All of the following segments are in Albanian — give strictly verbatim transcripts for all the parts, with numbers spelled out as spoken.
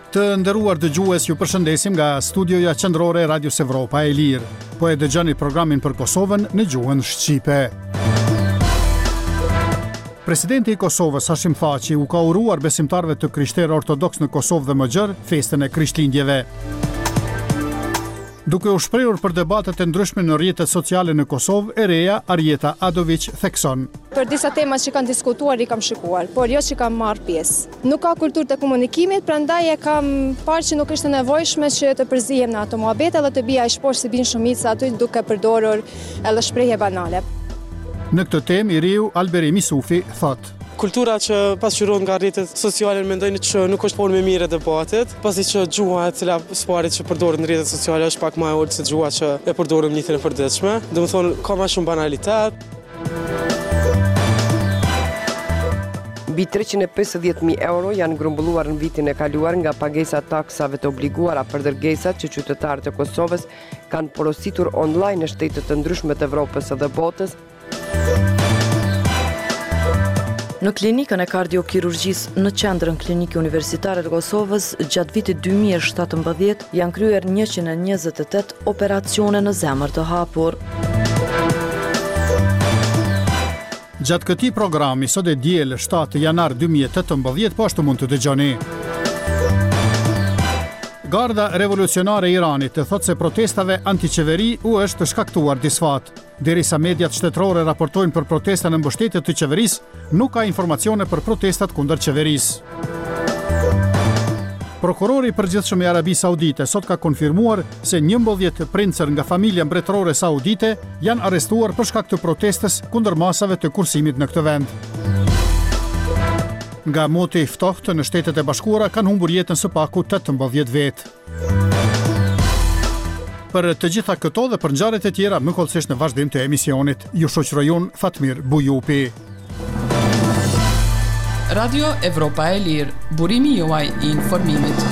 Të nderuar dëgjues, ju përshëndesim nga studioja qendrore e Radios Evropa e Lirë. Po e dëgjoni programin për Kosovën në gjuhën shqipe. Presidenti i Kosovës Hashim Thaçi u ka uruar besimtarëve të krishterë ortodoks në Kosovë dhe Mëxhër festën e Krishtlindjeve. Duke u shprehur për debatet e ndryshme në rrjetet sociale në Kosovë, e reja Arjeta Adović thekson: Për disa tema që kanë diskutuar i kam shikuar, por jo që kam marrë pjesë. Nuk ka kulturë të komunikimit, prandaj e kam parë që nuk është e nevojshme që të përzihem në ato muhabete dhe të bija i shposh si bin shumica aty duke përdorur edhe shprehje banale. Në këtë temë i riu Alberi Misufi thotë: Kultura që pasqyrohet nga rrjetet sociale mendojnë që nuk është formë e mirë e debatit, pasi që gjuha e cila sparet që përdoret në rrjetet sociale është pak më e ulët se gjuha që e përdorim në jetën e përditshme. Domethënë ka më shumë banalitet. Mbi treqind e pesëdhjetë mijë euro janë grumbulluar në vitin e kaluar nga pagesa taksave të obliguara për dërgesat që qytetarët e Kosovës kanë porositur online në shtete të ndryshme të Evropës dhe botës. Në klinikën e kardiokirurgjisë në qendrën klinike universitare të Kosovës, gjatë vitit dy mijë e shtatëmbëdhjetë janë kryer njëqind e njëzet e tetë operacione në zemër të hapur. Gjatë këtij programi, sot e diel shtatë janar dy mijë e tetëmbëdhjetë, po ashtu mund të dëgjoni. Garda revolucionare e Iranit e thotë se protestave antiqeveri u është shkaktuar disfat. Derisa mediat shtetërore raportojnë për protesta në mbështetje të qeverisë, nuk ka informacione për protestat kundër qeverisë. Prokurori i përgjithshëm i Arabisë Saudite sot ka konfirmuar se njëmbëdhjetë princër nga familja mbretërore saudite janë arrestuar për shkak të protestës kundër masave të kursimit në këtë vend. Nga moti i ftohtë në Shtetet e Bashkuara kanë humbur jetën së paku tetëmbëdhjetë vetë. Për të gjitha këto dhe për ngjarjet e tjera, më kollësisht në vazhdim të emisionit, ju shoqëroj unë Fatmir Bujupi. Radio Evropa e Lirë, burimi juaj i informimit.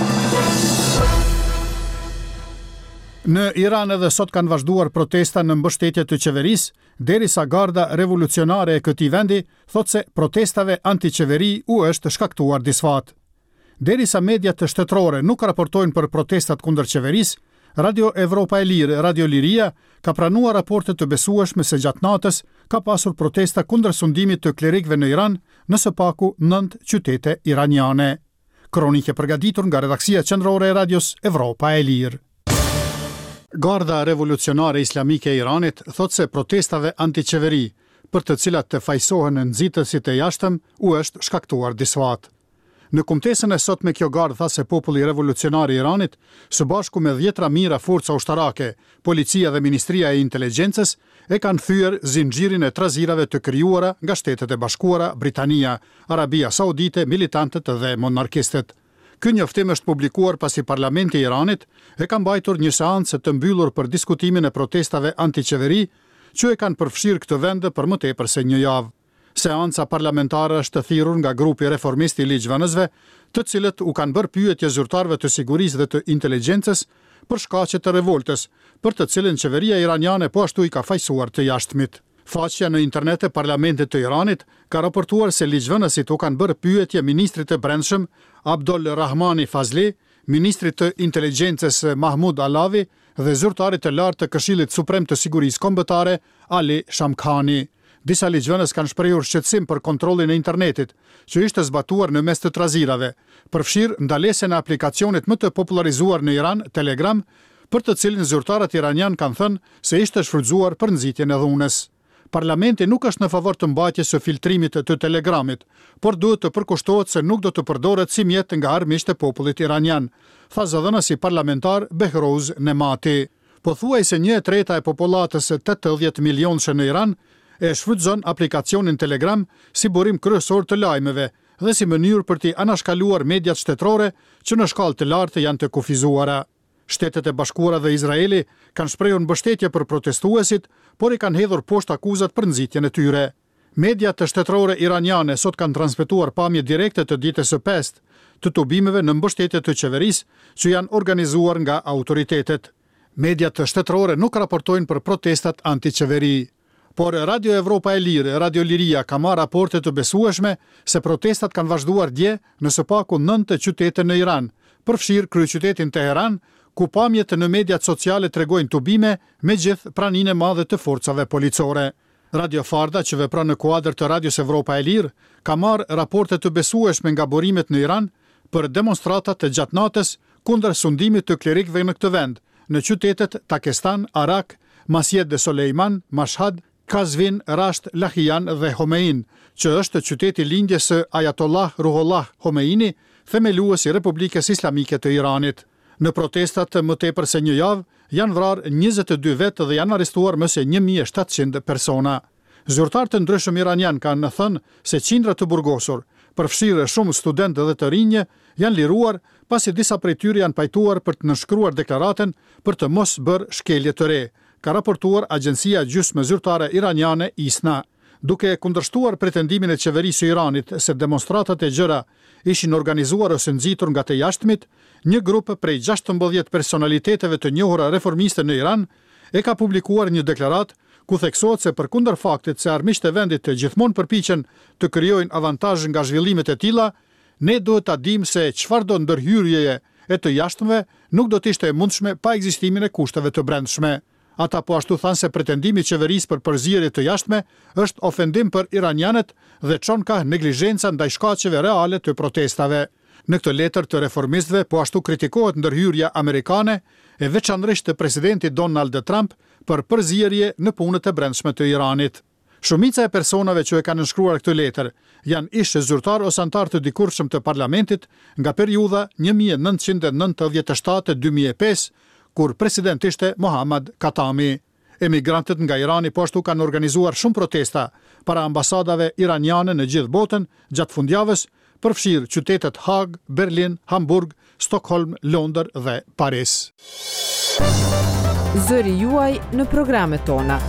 Në Iran edhe sot kanë vazhduar protesta në mbështetje të qeverisë, derisa Garda revolucionare e këtij vendi thotë se protestave antiqeveri u është shkaktuar disfat. Derisa mediat të shtetërore nuk raportojnë për protestat kundër qeverisë, Radio Evropa e Lirë, Radio Liria, ka pranuar raporte të besueshme se gjatë natës ka pasur protesta kundër sundimit të klerikëve në Iran në së paku nëntë qytete iraniane. Kronike përgatitur nga redaksia qendrore e Radios Evropa e Lirë. Garda revolucionare islamike e Iranit thotë se protestave antiqeveri, për të cilat të fajsohen nxitësit e jashtëm, u është shkaktuar disfat. Në kumtesën e sot me kjo gardë tha se populli revolucionar i Iranit, së bashku me dhjetra mijëra forca ushtarake, policia dhe Ministria e Inteligjencës, e kanë thyer zinxhirin e trazirave të krijuara nga Shtetet e Bashkuara, Britania, Arabia Saudite, militantët dhe monarkistët. Ky njoftim është publikuar pasi Parlamenti i Iranit e ka mbajtur një seancë të mbyllur për diskutimin e protestave antiqeveri, që e kanë përfshirë këtë vend për më tepër se një javë. Seanca parlamentare është thirrur nga grupi reformist i ligjvënësve, të cilët u kanë bërë pyetje zyrtarëve të sigurisë dhe të inteligjencës për shkaqe të revoltës, për të cilën qeveria iraniane po ashtu i ka fajsuar të jashtëmit. Faqja në internet e Parlamentit të Iranit ka raportuar se ligjvënësit u kanë bërë pyetje ministrit të brendshëm Abdol Rahmani Fazli, ministrit të inteligjencës Mahmud Alavi dhe zyrtarit të lartë të Këshillit Suprem të Sigurisë Kombëtare Ali Shamkhani. Disa ligjvënës kanë shprehur shqetësim për kontrollin e internetit, që ishte zbatuar në mes të trazirave, përfshirë ndalesjen e aplikacionit më të popularizuar në Iran, Telegram, për të cilin zyrtarët iranian kanë thënë se ishte shfrytzuar për nxitjen e dhunës. Parlamenti nuk është në favor të mbajtjes së filtrimit të Telegramit, por duhet të përkushtohet se nuk do të përdoret si mjet nga armiqtë e popullit iranian, tha zëdhënësi parlamentar Behrouz Nemati. Pothuajse një e treta e popullatës së tetëdhjetë milionëshe në Iran e shfrytëzon aplikacionin Telegram si burim kryesor të lajmeve dhe si mënyrë për t'i anashkaluar mediat shtetërore që në shkallë të lartë janë të kufizuara. Shtetet e Bashkuara dhe Izraeli kanë shprehur mbështetje për protestuesit, por i kanë hedhur poshtë akuzat për nxitjen e tyre. Mediat të shtetërore iraniane sot kanë transmetuar pamje direkte të ditës së pestë të tubimeve në mbështetje të qeverisë që janë organizuar nga autoritetet. Mediat të shtetërore nuk raportojnë për protestat antiqeveri. Por Radio Evropa e Lirë, Radio Liria ka marrë raporte të besueshme se protestat kanë vazhduar dje në së paku nëntë qytete në Iran, përfshirë kryeqytetin Teheran, ku pamjet në mediat sociale tregojnë tubime me gjithë praninë e madhe të forcave policore. Radio Farda, që vepron në kuadër të Radios Evropa e Lirë, ka marrë raporte të besueshme nga burimet në Iran për demonstratat të gjatë natës kundër sundimit të klerikëve në këtë vend, në qytetet Takestan, Arak, Masjed de Soleiman, Mashhad, Kazvin, Rasht, Lahijan dhe Homein, që është qyteti lindjes së Ayatollah Ruhollah Homeini, themelues i Republikës Islamike të Iranit. Në protestat më tepër se një javë, janë vrarë njëzet e dy vetë dhe janë arrestuar më se një mijë e shtatëqind persona. Zyrtarë të ndryshëm iranian kanë thënë se qindra të burgosur, përfshirë shumë studentë dhe të rinje, janë liruar pasi disa prej tyre janë pajtuar për të nënshkruar deklaratën për të mos bërë shkelje të re, ka raportuar agjencia gjysmë zyrtare iraniane ISNA. Duke kundërshtuar pretendimin e qeverisë së Iranit se demonstratat e gjëra ishin organizuar ose nxitur nga të jashtëmit, një grup prej gjashtëmbëdhjetë personaliteteve të njohura reformiste në Iran e ka publikuar një deklaratë ku theksohet se përkundër faktit se armiqtë e vendit të gjithmonë përpiqen të krijojnë avantazh nga zhvillimet e tilla, ne duhet ta dimë se çfarëdo ndërhyrjeje e të jashtëmve nuk do të ishte e mundshme pa ekzistimin e kushteve të brendshme. Ata po ashtu thanë se pretendimi i qeverisë për përzierje të jashtme është ofendim për iranianët dhe çon ka neglizhenca ndaj shkaqeve reale të protestave. Në këtë letër të reformistëve po ashtu kritikohet ndërhyrja amerikane e veçanërisht të presidentit Donald Trump për përzierje në punët e brendshme të Iranit. Shumica e personave që e kanë nënshkruar këtë letër janë ish zyrtar ose antar të dikurshëm të parlamentit nga periudha një mijë e nëntëqind e nëntëdhjetë e shtatë - dy mijë e pesë, kur president ishte Mohammad Khatami. Emigrantët nga Irani po ashtu kanë organizuar shumë protesta para ambasadave iraniane në gjithë botën gjatë fundjavës, përfshirë qytetet Haag, Berlin, Hamburg, Stockholm, Londër dhe Paris. Zëri juaj në programet tona.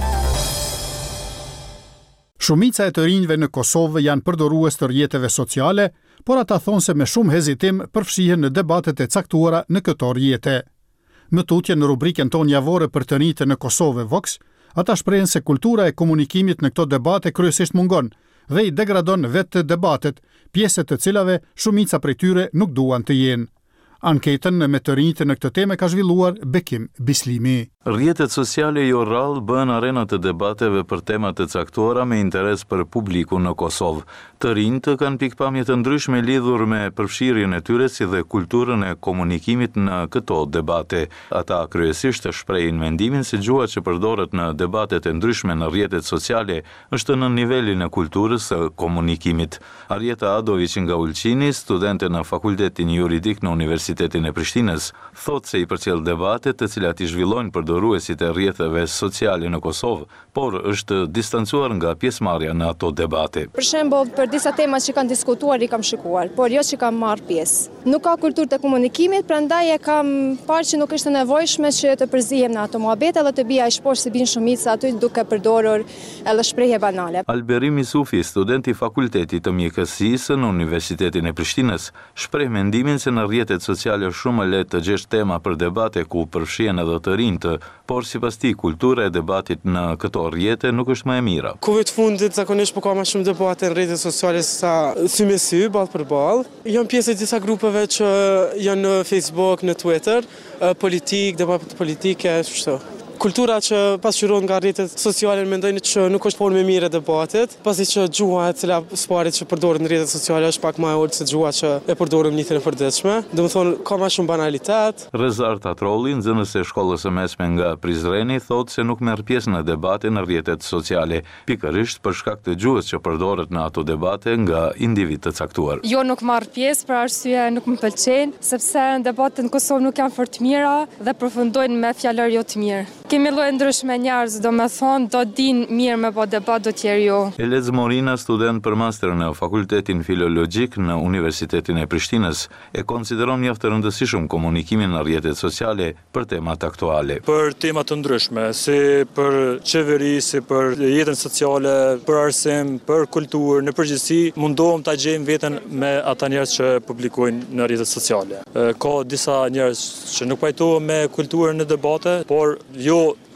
Shumica e të rinjve në Kosovë janë përdorues të rrjeteve sociale, por ata thonë se me shumë hezitim përfshihen në debatet e caktuara në këto rrjete. Më tutje në rubrikën tonë javore për të rinjtë në Kosovë Vox, ata shprehen se kultura e komunikimit në këto debate kryesisht mungon dhe i degradon vetë debatet, pjesë të cilave shumica prej tyre nuk duan të jenë. Anketën me të rinjtë në këtë temë ka zhvilluar Bekim Bislimi. Rrjetet sociale jo rrallë bën arena të debateve për temat të caktuara me interes për publikun në Kosovë. Të rinjtë kanë pikpamje të ndryshme lidhur me përfshirjen e tyre si dhe kulturën e komunikimit në këto debate. Ata kryesisht shprehin mendimin se gjuha që përdoret në debatet e ndryshme në rrjetet sociale është në nivelin e kulturës së komunikimit. Arjeta Adović nga Ulqini, studente në Fakultetin Juridik në Universitetin e Prishtinës, thotë se i përcjell debate të cilat i zhvillojnë përdoruesit e rrjeteve sociale në Kosovë, por është distancuar nga pjesëmarrja në ato debate. Për shembull, për disa tema që kanë diskutuar i kam shikuar, por jo që kam marrë pjesë. Nuk ka kulturë të komunikimit, prandaj e kam parë që nuk është nevojshme që të përzihem në ato muhabete dhe të bija aq poshtë si bin shumica aty duke përdorur edhe shprehje banale. Alberim Isufi, student i Fakultetit të Mjekësisë në Universitetin e Prishtinës, shpreh mendimin se në rrjetet sociale shumë lehtë të gjesh tema për debate ku përfshihen edhe të rinjtë, por sipas tij kultura e debatit në këto rrjete nuk është më e mira. Kohë të fundit zakonisht po ka më shumë debate në rrjetet sociale sa sy me sy, ballë për ballë. Jam pjesë e disa grupeve që janë në Facebook, në Twitter, politik, debate politike, kështu. Kultura që pasqyrohet nga rrjetet sociale mendojnë që nuk është formë e mirë e debatit, pasi që gjuha e cila sparet që përdoret në rrjetet sociale është pak më e ulët se gjuha që e përdorim në jetën e përditshme. Domethënë ka më shumë banalitet. Rezar Tatrolli, nxënës e shkollës së mesme nga Prizreni, thotë se nuk merr pjesë në debate në rrjetet sociale, pikërisht për shkak të gjuhës që përdoret në ato debate nga individ të caktuar. Jo, nuk marr pjesë për arsye nuk më pëlqen, sepse debatet në Kosovë nuk janë fort mira dhe përfundojnë me fjalë jo të mirë. Kemi lloje ndryshme njerëz, do me thonë, do din mirë me po debat, do tjerë jo. Elez Morina, student për master në Fakultetin Filologjik në Universitetin e Prishtinës, e konsideron mjaft të rëndësishëm komunikimin në rrjetet sociale për temat aktuale. Për temat të ndryshme, si për qeveri, si për jetën sociale, për arsim, për kulturë, në përgjithësi, mundohem ta gjejmë veten me ata njerëz që publikojnë në rrjetet sociale. Ka disa njerëz që nuk pajtohen me kulturën në debate, por jo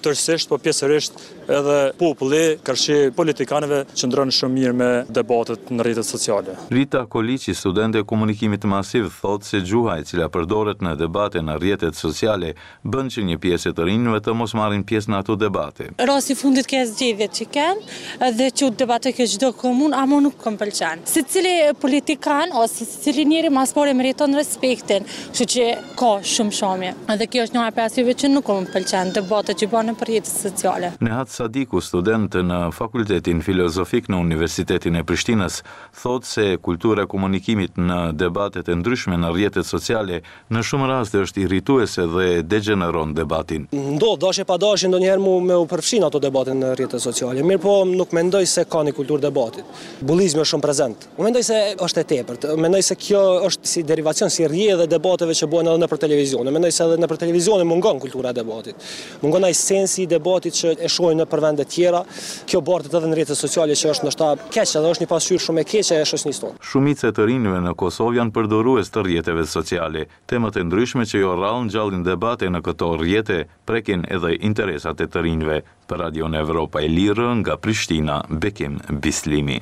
tërësisht, po pjesërisht edhe populli, kërshi politikanëve që ndronë shumë mirë me debatet në rrjetet sociale. Rita Koliqi, studente e komunikimit masiv, thotë se gjuha e cila përdoret në debate në rrjetet sociale bën që një pjesë të rinjve të mos marrin pjesë në ato debate. Rasti fundit ke zgjedhjet që kanë dhe që debate ke çdo komun, ama nuk më pëlqen. Secili politikan ose secili njeri mas pore meriton respektin, kështu që ka shumë shamje. Edhe kjo është një nga arsye që nuk më pëlqen debatet që bëhen në rrjetet sociale. Nehat Sadiku, student në Fakultetin Filozofik në Universitetin e Prishtinës, thotë se kultura e komunikimit në debatet e ndryshme në rrjetet sociale në shumë raste është irrituese dhe degeneron debatin. Ndo, dashje pa dashje ndonjëherë mu me u përfshin ato debatin në rrjetet sociale. Mirë po nuk mendoj se ka një kulturë debatit. Bullizmi është shumë prezent. Unë mendoj se është e tepërt. Mendoj se kjo është si derivacion, si rrjedhë dhe debateve që bëhen edhe nëpër televizion. Mendoj se edhe nëpër televizion mungon kultura e debatit. Mungon ai sensi i debatit që e shohin në vende tjera. Kjo bartet edhe në rrjetet sociale që është ndoshta keq, edhe është një pasqyrë shumë e keqe e shoqënisë tonë. Shumica e të rinjve në Kosovë janë përdorues të rrjeteve sociale. Temat e ndryshme që jo rrallë ngjallin debate në këto rrjete prekin edhe interesat e të rinjve. Për Radion Evropa e Lirë nga Prishtina, Bekim Bislimi.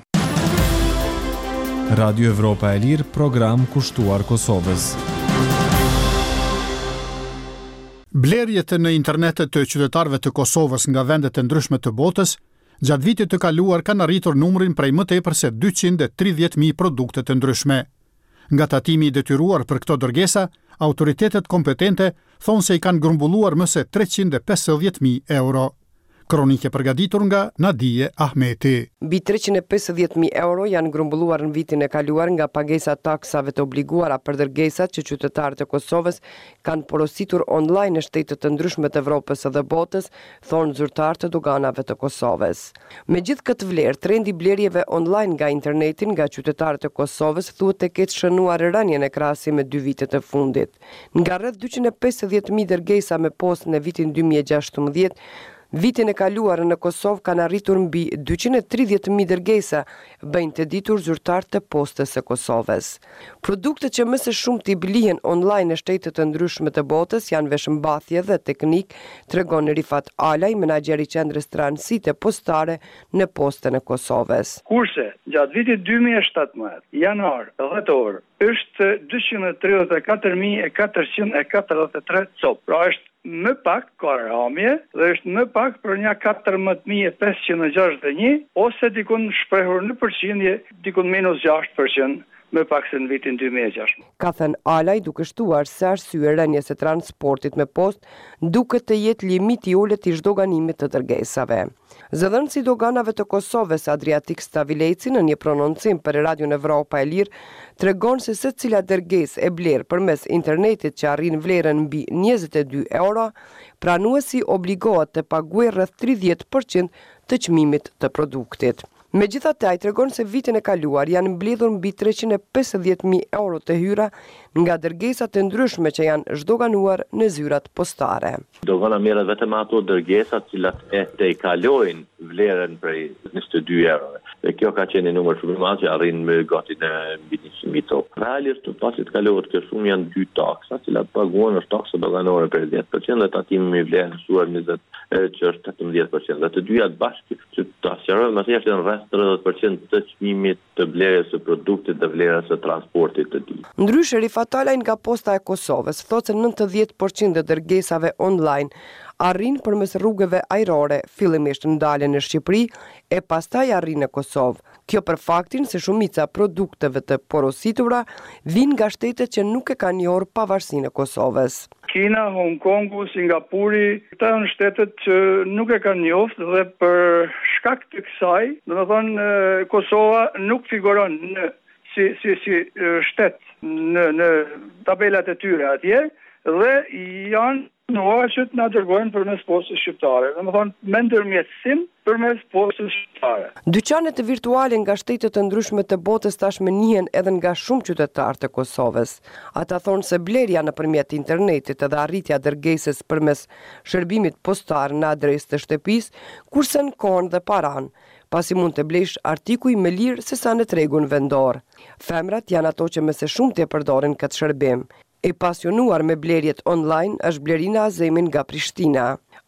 Radio Evropa e Lirë, program kushtuar Kosovës. Blerjet në internet të qytetarëve të Kosovës nga vendet e ndryshme të botës gjatë vitit të kaluar kanë arritur numrin prej më tepër se dyqind e tridhjetë mijë produkte të ndryshme. Nga tatimi i detyruar për këto dërgesa, autoritetet kompetente thonë se i kanë grumbulluar më se treqind e pesëdhjetë mijë euro. Kronike përgatitur nga Nadije Ahmeti. Mbi treqind e pesëdhjetë mijë euro janë grumbulluar në vitin e kaluar nga pagesa taksave të obliguara për dërgesat që qytetarët e Kosovës kanë porositur online në shtete të ndryshme të Evropës dhe botës, thonë zyrtarë të doganave të Kosovës. Me gjithë këtë vlerë, trendi blerjeve online nga internetin nga qytetarët e Kosovës thuhet të ketë shënuar rënien e krahasim me dy vitet e fundit. Nga rreth dyqind e pesëdhjetë mijë dërgesa me postë në vitin dy mijë e gjashtëmbëdhjetë, vitin e kaluar në Kosovë kanë arritur mbi dyqind e tridhjetë mijë dërgesa, bëjnë të ditur zyrtarët të postës së Kosovës. Produktet që më së shumti blihen online në shtete të ndryshme të botës janë veshmbathje dhe teknik, tregon Rifat Alaj, menaxher i qendrës tranzite postare në Postën e Kosovës. Kurse gjatë vitit dy mijë e shtatëmbëdhjetë, janar dhjetor, është dyqind e tridhjetë e katër mijë e katërqind e katërdhjetë e tre copë. Pra është më pak ka ramje dhe është më pak për një katërmbëdhjetë mijë e pesëqind e gjashtëdhjetë e një ose dikun shprehur në përqindje dikun minus gjashtë përqind më pak se në vitin dy mijë e gjashtëdhjetë. Ka thënë Alaj, duke shtuar se arsye rënies së transportit me postë duket të jetë limiti i ulët i zhdoganimit të dërgesave. Zëdhënësi i doganave të Kosovës Adriatik Stavileci në një prononcim për Radion Evropa e Lirë tregon se secila dërgesë e blerë përmes internetit që arrin vlerën mbi njëzet e dy euro, pranuesi obligohet të paguajë rreth tridhjetë përqind të çmimit të produktit. Megjithatë, ai tregon se vitin e kaluar janë mbledhur mbi treqind e pesëdhjetë mijë euro të hyra nga dërgesa të ndryshme që janë zhdoganuar në zyrat postare. Dogana merret vetëm ato dërgesa të cilat e tejkalojnë vlerën prej njëzet e dy euro. Dhe kjo ka qenë një numër shumë i madh që arrin me gati në mbi njëqind mijë topë. Realisht pasi të kalohet kjo shumë janë dy taksa, të cilat paguhen është taksa doganore për dhjetë përqind dhe tatimi me vlerë mësuar njëzet që është tetëmbëdhjetë përqind. Dhe të dyja bashkë që ta sqarojmë më së janë rreth tridhjetë përqind të çmimit të vlerës së produktit dhe vlerës së transportit të tij. Ndryshe Rifat Alaj nga Posta e Kosovës thotë se nëntëdhjetë përqind të dërgesave online arrin përmes rrugëve ajrore, fillimisht ndalen në Shqipëri e pastaj arrin në Kosovë. Kjo për faktin se shumica produkteve të porositura vijnë nga shtetet që nuk e kanë njohur pavarësinë e Kosovës. Kina, Hong Kongu, Singapuri, këta janë shtetet që nuk e kanë njohur dhe për shkak të kësaj, domethënë Kosova nuk figuron në si si si shtet në në tabelat e tyre atje dhe janë në që të na dërgojnë përmes postës shqiptare. Domethënë me ndërmjetësim përmes postës shqiptare. Dyqanet virtuale nga shtetet të ndryshme të botës tashmë njihen edhe nga shumë qytetarë të Kosovës. Ata thonë se blerja nëpërmjet internetit edhe arritja dërgesës përmes shërbimit postar në adresë të shtëpisë, kurse në kohën dhe paran, pasi mund të blesh artikuj me lirë se sa në tregun vendor. Femrat janë ato që më së shumti e përdorin këtë shërbim. E pasionuar me blerjet online është Blerina Azemin nga Prishtina.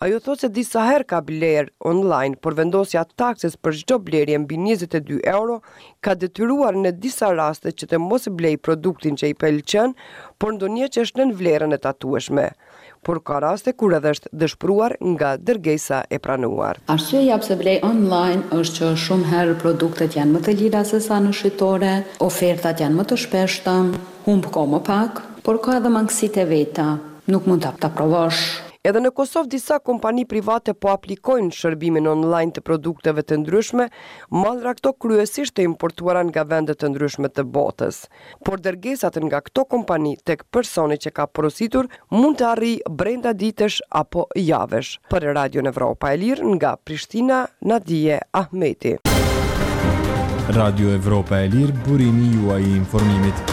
Ajo thot se disa herë ka blerë online, por vendosja takses për çdo blerje mbi njëzet e dy euro ka detyruar në disa raste që të mos blej produktin që i pëlqen, por ndonjë që është nën vlerën e tatueshme. Por ka raste kur edhe është dëshpëruar nga dërgesa e pranuar. Arsyeja pse blej online është që shumë herë produktet janë më të lira se sa në shitore, ofertat janë më të shpeshta, humb kohë më pak, por ka edhe mangësitë e veta, nuk mund ta provosh. Edhe në Kosovë disa kompani private po aplikojnë shërbimin online të produkteve të ndryshme, mallra këto kryesisht të importuara nga vende të ndryshme të botës. Por dërgesat nga këto kompani tek personi që ka porositur mund të arrijë brenda ditësh apo javësh. Për Radio Evropa e Lirë nga Prishtina, Nadije Ahmeti. Radio Evropa e Lirë, burimi juaj i informimit.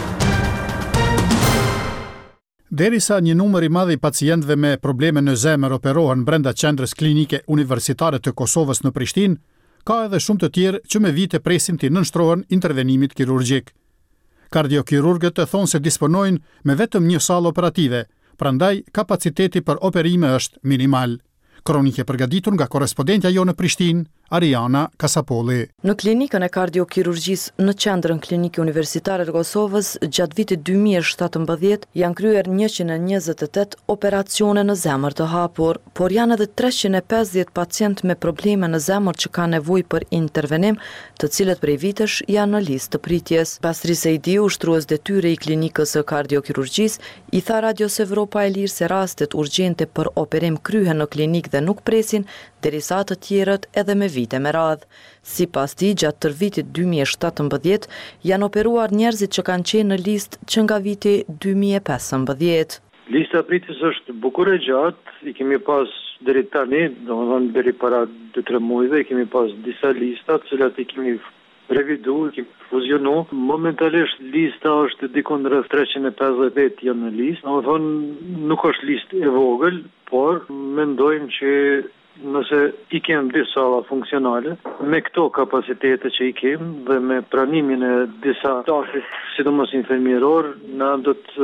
Derisa një numër i madh i pacientëve me probleme në zemër operohen brenda qendrës klinike universitare të Kosovës në Prishtinë, ka edhe shumë të tjerë që me vite presin të nënshtrohen intervenimit kirurgjik. Kardiokirurgët e thonë se disponojnë me vetëm një salë operative, prandaj kapaciteti për operime është minimal. Kronike përgatitur nga korespondentja jo në Prishtinë, Ariana Kasapolli. Në klinikën e kardiokirurgjisë në qendrën klinike universitare të Kosovës, gjatë vitit dy mijë e shtatëmbëdhjetë janë kryer njëqind e njëzet e tetë operacione në zemër të hapur, por janë edhe treqind e pesëdhjetë pacientë me probleme në zemër që kanë nevojë për intervenim, të cilët prej vitesh janë në listë të pritjes. Pastri Sejdiu, ushtrues detyre i klinikës së kardiokirurgjisë, i tha Radios Evropa e Lirë se rastet urgjente për operim kryhen në klinikë dhe nuk presin, derisa të tjerët edhe me vite me radhë. Sipas tij, gjatë tër vitit dy mijë e shtatëmbëdhjetë janë operuar njerëzit që kanë qenë në listë që nga viti dy mijë e pesëmbëdhjetë. Lista e pritjes është bukur e gjatë, i kemi pas deri tani, domethënë deri para dy tre muajve, i kemi pas disa lista, të cilat i kemi revidu, i kemi fuzionu. Momentalisht lista është dikon rreth treqind e pesëdhjetë janë në listë. Domethënë nuk është listë e vogël, por mendojmë që nëse i kemë disa salla funksionale, me këto kapacitete që i kemë dhe me pranimin e disa stafit, sidomos infermieror, na do të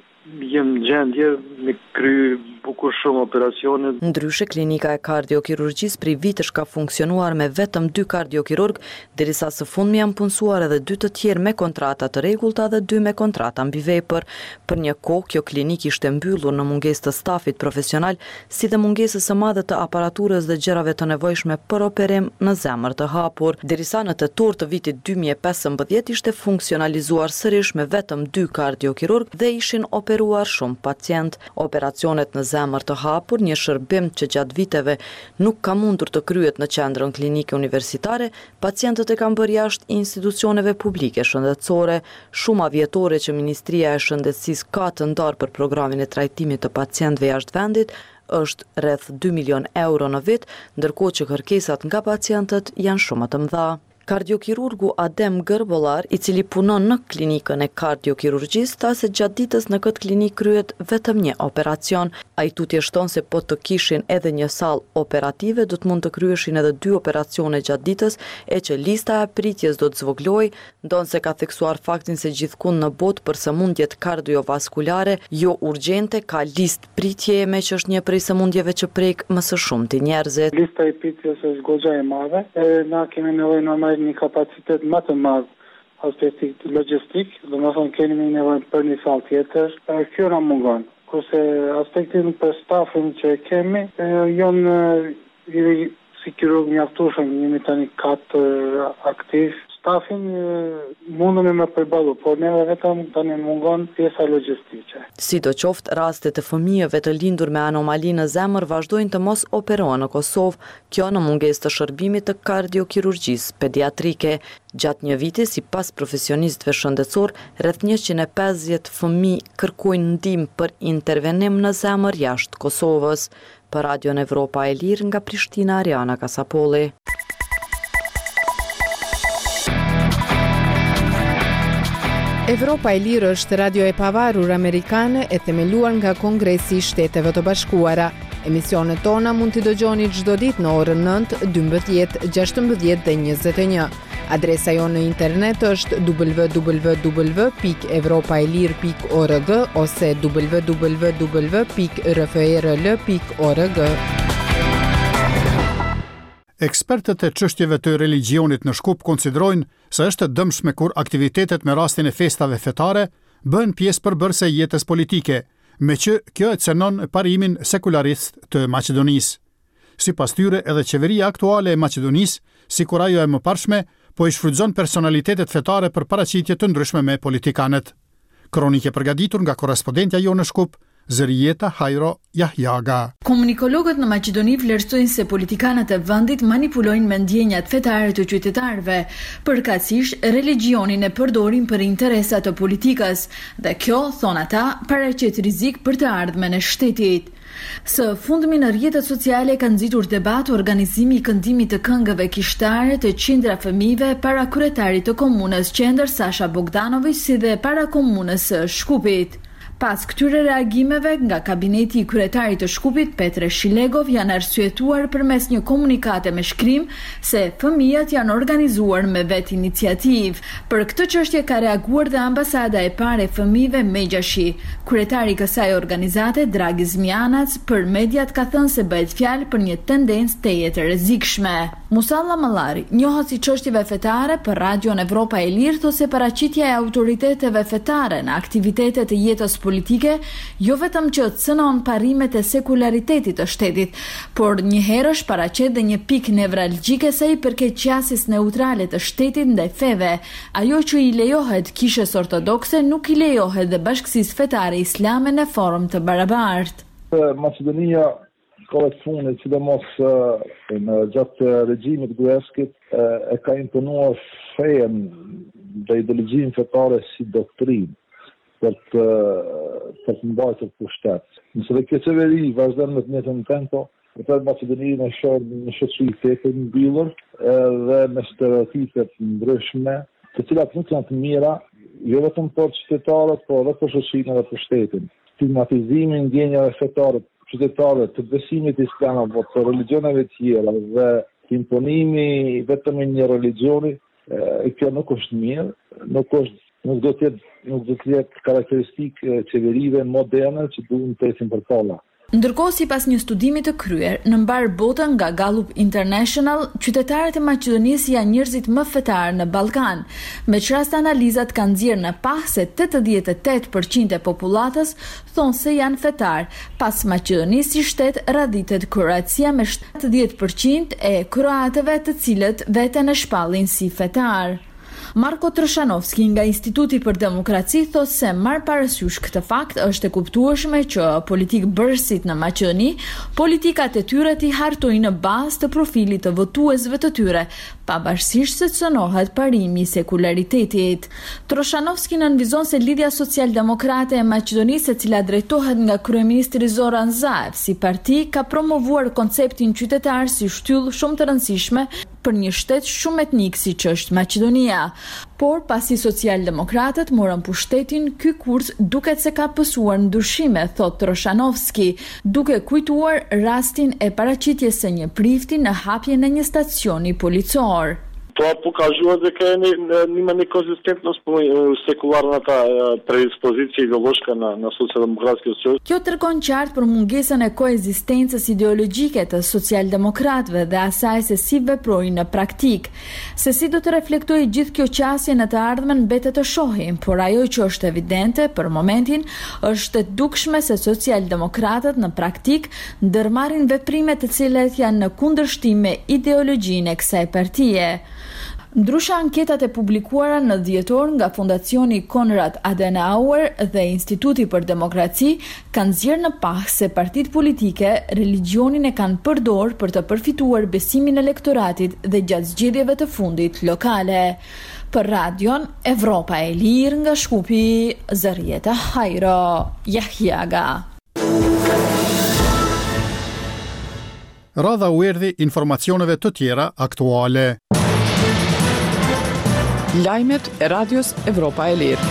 jem në gjendje me kry bukur shumë operacione. Ndryshe, klinika e kardiokirurgjisë prej vitesh ka funksionuar me vetëm dy kardiokirurg, derisa së fundmi janë punësuar edhe dy të tjerë me kontrata të rregullta dhe dy me kontrata mbivepër. Për një kohë kjo klinikë ishte mbyllur në mungesë të stafit profesional, si dhe mungesës së madhe të aparaturës dhe gjërave të nevojshme për operim në zemër të hapur, derisa në tetor të vitit dy mijë e pesëmbëdhjetë ishte funksionalizuar sërish me vetëm dy kardiokirurg dhe ishin operuar shumë pacient. Operacionet në zemër të hapur, një shërbim që gjatë viteve nuk ka mundur të kryhet në qendrën klinike universitare, pacientët e kanë bërë jashtë institucioneve publike shëndetësore. Shuma vjetore që Ministria e Shëndetësisë ka të ndarë për programin e trajtimit të pacientëve jashtë vendit është rreth dy milion euro në vit, ndërkohë që kërkesat nga pacientët janë shumë të mëdha. Kardiokirurgu Adem Gërbollar, i cili punon në klinikën e kardiokirurgjisë, tha se gjatë ditës në këtë klinikë kryhet vetëm një operacion. Ai tutje shton se po të kishin edhe një sallë operative, do të mund të kryeshin edhe dy operacione gjatë ditës, e që lista e pritjes do të zvoglojë, ndonse ka theksuar faktin se gjithkund në botë për sëmundjet kardiovaskulare jo urgjente ka listë pritje, me që është një prej sëmundjeve që prek më së shumti njerëzit. Lista e pritjes është goxha e madhe, e na kemi nevojë normalisht një kapacitet më të madh aspektit logjistik, do të thonë kemi nevojë për një sallë tjetër, kjo na mungon. Kurse aspektin për stafin që kemi, janë si kirurg mjaftueshëm, jemi tani katër aktiv. Stafin mundemi me përballu, por neve vetëm tani mungon pjesa logjistike. Sidoqoftë, rastet e fëmijëve të lindur me anomali në zemër vazhdojnë të mos operohen në Kosovë, kjo në mungesë të shërbimit të kardiokirurgjisë pediatrike. Gjatë një viti, sipas profesionistëve shëndetësor, rreth njëqind e pesëdhjetë fëmijë kërkojnë ndihmë për intervenim në zemër jashtë Kosovës. Për Radio Evropa e Lirë nga Prishtina, Ariana Kasapolli. Evropa e Lirë është radio e pavarur amerikane e themeluar nga Kongresi i Shteteve të Bashkuara. Emisionet tona mund t'i dëgjoni çdo ditë në orën nëntë, dymbëdhjetë, gjashtëmbëdhjetë dhe njëzet e një. Adresa jonë në internet është w w w pikë evropaelir pikë org ose w w w pikë r f e r l pikë org. Ekspertët e çështjeve të religionit në Shkup konsiderojnë se është e dëmshme kur aktivitetet me rastin e festave fetare bën pjesë përbërëse e jetës politike, me që kjo e cënon parimin sekularist të Maqedonisë. Sipas tyre, edhe qeveria aktuale e Maqedonisë, sikur ajo e mëparshme, po i shfrytëzon personalitetet fetare për paraqitje të ndryshme me politikanët. Kronike përgatitur nga korrespondentja jonë në Shkup, Zërijeta Hajro Jahjaga. Komunikologët në Maqedoni vlerësojnë se politikanët e vendit manipulojnë me ndjenjat fetare të qytetarëve, përkatësisht religionin e përdorin për interesa të politikës, dhe kjo, thon ata, paraqet rrezik për të ardhmen e shtetit. Së fundmi në rrjetet sociale ka nxitur debat organizimi i këndimit të këngëve kishtare të qindra fëmijëve para kryetarit të komunës Qendër Sasha Bogdanović si dhe para komunës së Shkupit. Pas këtyre reagimeve nga kabineti i kryetarit të Shkupit, Petre Shilegov, janë arsyetuar përmes një komunikate me shkrim se fëmijët janë organizuar me vetë iniciativë. Për këtë çështje ka reaguar dhe ambasada e parë e fëmijëve Megjashi. Kryetari i kësaj organizate, Dragi Zmianac, për mediat ka thënë se bëhet fjalë për një tendencë teje të rrezikshme. Musalla Mallari, njohës i çështjeve fetare për Radion Evropa e Lirë, thosë se paraqitja e autoriteteve fetare në aktivitetet e jetës politike jo vetëm që cënon parimet e sekularitetit të shtetit, por njëherësh paraqet dhe një pikë nevralgjike sa i përket qasjes neutrale të shtetit ndaj feve. Ajo që i lejohet kishës ortodokse nuk i lejohet dhe bashkësisë fetare islame në formë të barabartë. Maqedonia ka vetë sidomos në gjatë regjimit grueshkit e ka imponuar fejen dhe ideologjinë fetare si doktrinë për të, për të mbajtur pushtet. Nëse dhe kjo qeveri vazhdon me të njëjtën tempo, atëherë Maqedonia në shoh në shoqëri të mbyllur dhe me stereotipe të ndryshme, të cilat nuk janë të mira, jo vetëm për qytetarët, por edhe për shoqërinë dhe për shtetin. Stigmatizimi i ndjenjave fetare qytetarëve të besimit islam apo të religioneve të tjera dhe imponimi vetëm i një religioni, e kjo nuk është mirë, nuk është nuk do të jetë nuk do të jetë karakteristikë qeverive moderne që duhen të ecin përpara. Ndërkohë, sipas një studimi të kryer në mbar botën nga Gallup International, qytetarët e Maqedonisë janë njerëzit më fetar në Ballkan, me çrast analizat kanë nxjerrë në pah se tetëdhjetë e tetë përqind e popullatës thonë se janë fetar. Pas Maqedonisë si shtet radhitet Kroacia me shtatëdhjetë përqind e kroatëve të cilët veten e shpallin si fetar. Marko Troshanovski nga Instituti për Demokraci thosë se marr parasysh këtë fakt është e kuptueshme që politik bërësit në Maqedoni, politikat e tyre t'i hartojnë në bazë të profilit të votuesve të tyre, pavarësisht se cënohet parimi i sekularitetit. Troshanovski nënvizon se lidhja social-demokrate e Maqedonisë, e cila drejtohet nga kryeministri Zoran Zaev, si parti ka promovuar konceptin qytetar si shtyllë shumë të rëndësishme për një shtet shumë etnik si që është Maqedonia. Por pasi social-demokratët morën pushtetin, ky kurs duket se ka pësuar ndryshime, thot Troshanovski, duke kujtuar rastin e paraqitjes së një prifti në hapjen e një stacioni policor. To pokazuje da ima nekonsistentnost sekularната predispozicija ideološka na, na socijaldemokratski sojuз. Kjo tregon qartë për mungesën e koezistencës ideologjike të socialdemokratëve dhe asaj se si veprojnë në praktik. Se si do të reflektojë gjithë kjo qasje në të ardhmen mbetet të shohim, por ajo që është evidente për momentin është e dukshme se socialdemokratët në praktik ndërmarrin veprime të cilat janë në kundërshtim me ideologjinë e kësaj partie. Ndryshe anketat e publikuara në dhjetor nga Fondacioni Konrad Adenauer dhe Instituti për Demokraci kanë nxjerrë në pah se partitë politike religionin e kanë përdor për të përfituar besimin e elektoratit dhe gjatë zgjedhjeve të fundit lokale. Për Radion Evropa e Lirë nga Shkupi, Zërijeta Hajro Jahjaga. Radha u erdhi informacioneve të tjera aktuale. Lajmet e Radios Evropa e Lirë.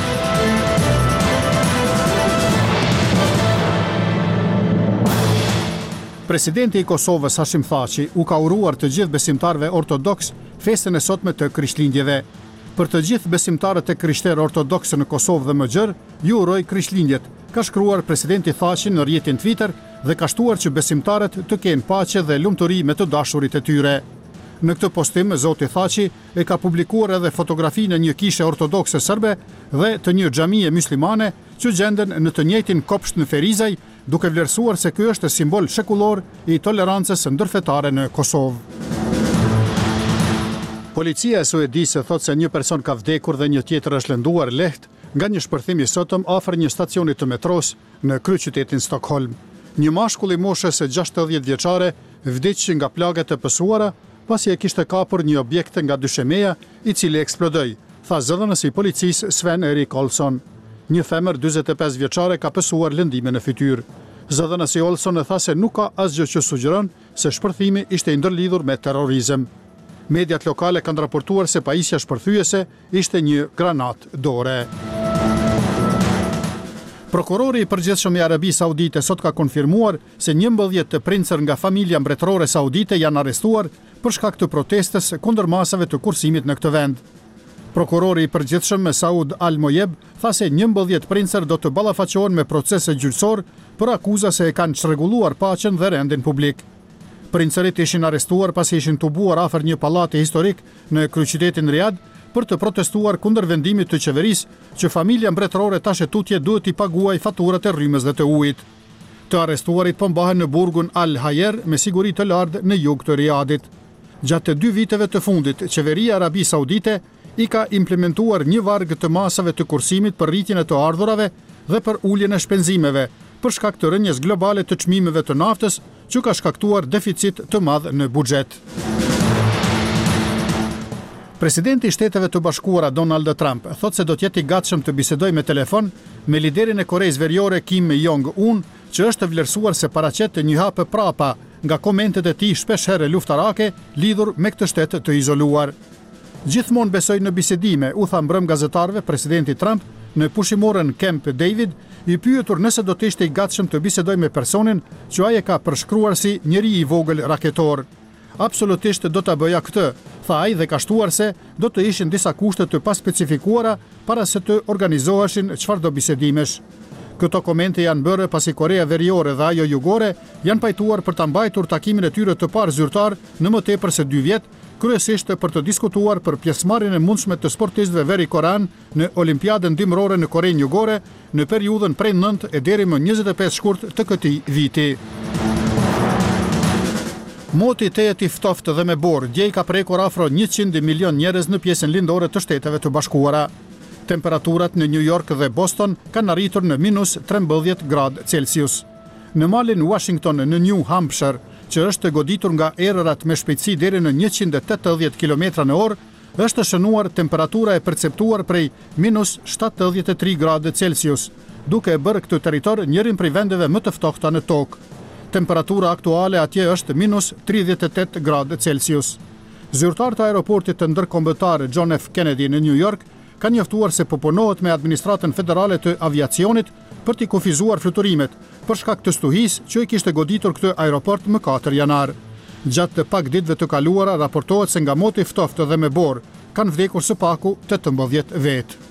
Presidenti i Kosovës Hashim Thaçi u ka uruar të gjithë besimtarëve ortodoks festën e sotme të Krishtlindjeve. Për të gjithë besimtarët e krishterë ortodokse në Kosovë dhe Mëxhër, ju uroj Krishtlindjet, ka shkruar presidenti Thaçi në rrjetin Twitter dhe ka shtuar që besimtarët të kenë paqe dhe lumturi me të dashurit e tyre. Në këtë postim, zoti Thaçi e ka publikuar edhe fotografi në një kishe ortodokse serbe dhe të një xhamie muslimane që gjenden në të njëjtin kopsht në Ferizaj, duke vlerësuar se ky është simbol shekullor i tolerancës ndërfetare në Kosovë. Policia e Suedisë thotë se një person ka vdekur dhe një tjetër është lënduar lehtë nga një shpërthim i sotëm afër një stacioni të metros në kryeqytetin Stockholm. Një mashkull i moshës së gjashtëdhjetë vjeçare vdiq nga plagët e pësuara pasi e kishte kapur një objekt nga dyshemeja i cili eksplodoi, tha zëdhënësi i policisë Sven Erik Olson. Një femër dyzet e pesë vjeçare ka pësuar lëndime në fytyrë. Zëdhënësi Olson e tha se nuk ka asgjë që sugjeron se shpërthimi ishte i ndërlidhur me terrorizëm. Mediat lokale kanë raportuar se pajisja shpërthyese ishte një granat dore. Prokurori i përgjithshëm i Arabisë Saudite sot ka konfirmuar se njëmbëdhjetë të princër nga familja mbretërore saudite janë arrestuar për shkak të protestës kundër masave të kursimit në këtë vend. Prokurori i përgjithshëm Saud Al-Moyeb tha se njëmbëdhjetë princër do të ballafaqohen me procese gjyqësor për akuza se e kanë çrregulluar paqen dhe rendin publik. Princërit ishin arrestuar pasi ishin tubuar afër një pallati historik në kryeqytetin Riyadh për të protestuar kundër vendimit të qeverisë që familja mbretërore tash e tutje duhet i paguaj faturat e rrymës dhe të ujit. Të arrestuarit po mbahen në burgun Al Hayer me siguri të lartë në jug të Riyadhit. Gjatë të dy viteve të fundit, qeveria e Arabisë Saudite i ka implementuar një varg të masave të kursimit për rritjen e të ardhurave dhe për uljen e shpenzimeve, për shkak të rënjes globale të çmimeve të naftës, që ka shkaktuar deficit të madh në buxhet. Presidenti i Shteteve të Bashkuara Donald Trump thotë se do të jetë i gatshëm të bisedojë me telefon me liderin e Koreas Veriore Kim Jong-un, që është vlerësuar se paraqet një hap prapa nga komentet e tij shpeshherë luftarake lidhur me këtë shtet të izoluar. Gjithmonë besoj në bisedime, u tha mbrëm gazetarëve presidenti Trump në pushimorën Camp David, i pyetur nëse do të ishte i gatshëm të bisedojë me personin që ai e ka përshkruar si njeri i vogël raketor. Absolutisht do ta bëja këtë, tha ai dhe ka shtuar se do të ishin disa kushte të paspecifikuara para se të organizoheshin çfarëdo bisedimesh. Këto komente janë bërë pasi Korea Veriore dhe ajo Jugore janë pajtuar për ta mbajtur takimin e tyre të parë zyrtar në më tepër se dy vjet, kryesisht për të diskutuar për pjesëmarrjen e mundshme të sportistëve verikorean në Olimpiadën dimrore në Korenë Jugore në periudhën prej nëntë e deri më njëzet e pesë shkurt të këtij viti. Moti i tejet i ftoftë dhe me borë djej ka prekur afro njëqind milion njerëz në pjesën lindore të Shteteve të Bashkuara. Temperaturat në New York dhe Boston kanë arritur në minus trembëdhjetë gradë Celsius. Në malin Washington në New Hampshire, që është goditur nga erërat me shpejtësi deri në njëqind e tetëdhjetë kilometra në orë, është shënuar temperatura e perceptuar prej minus shtatëdhjetë e tri gradë Celsius, duke e bërë këtë territor njërin prej vendeve më të ftohta në tokë. Temperatura aktuale atje është minus tridhjetë e tetë gradë Celsius. Zyrtar të aeroportit të ndërkombëtar John F. Kennedy në New York ka njoftuar se po punohet me administratën federale të aviacionit për t'i kufizuar fluturimet, për shkak të stuhisë që i kishte goditur këtë aeroport më katër janar. Gjatë të pak ditëve të kaluara raportohet se nga moti i ftoftë dhe me borë kanë vdekur së paku tetëmbëdhjetë vetë.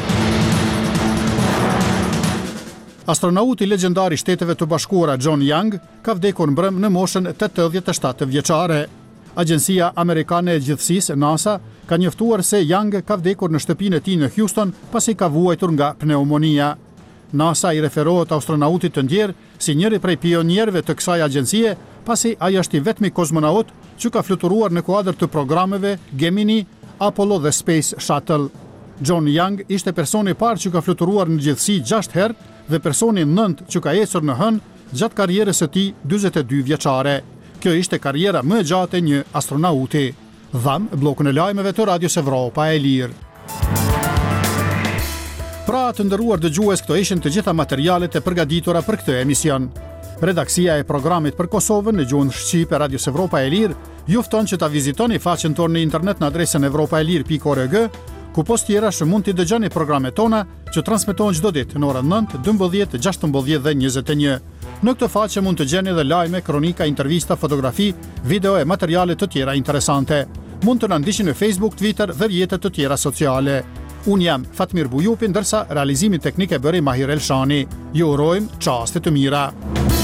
Astronauti legjendar i Shteteve të Bashkuara John Young ka vdekur mbrëm në moshën tetëdhjetë e shtatë vjeçare. Agjencia Amerikane e Gjithësisë NASA ka njoftuar se Young ka vdekur në shtëpinë e tij në Houston pasi ka vuajtur nga pneumonia. NASA i referohet astronautit të ndjer si njëri prej pionierëve të kësaj agjencie, pasi ai është i vetmi kozmonaut që ka fluturuar në kuadër të programeve Gemini, Apollo dhe Space Shuttle. John Young ishte personi i parë që ka fluturuar në gjithësi gjashtë herë dhe personi i nëntë që ka ecur në hënë gjatë karrierës së tij dyzet e dy vjeçare. Kjo ishte karriera më e gjatë e një astronauti. Dham bllokun e lajmeve të Radios Evropa e Lirë. Pra të nderuar dëgjues, këto ishin të gjitha materialet e përgatitura për këtë emision. Redaksia e programit për Kosovën në gjuhën shqipe Radios Evropa e Lirë ju fton që ta vizitoni faqen tonë në internet në adresën evropaelir pikë org, ku post tjera që mund t'i dëgjoni programet tona që transmetohen çdo ditë në orën nëntë, dymbëdhjetë, gjashtëmbëdhjetë dhe njëzet e një. Në këtë faqe mund të gjeni edhe lajme, kronika, intervista, fotografi, video e materiale të tjera interesante. Mund të na ndiqni në Facebook, Twitter dhe rrjetet të tjera sociale. Unë jam Fatmir Bujupi, ndërsa realizimin teknik e bëri Mahir Elshani. Ju urojmë çaste të mira.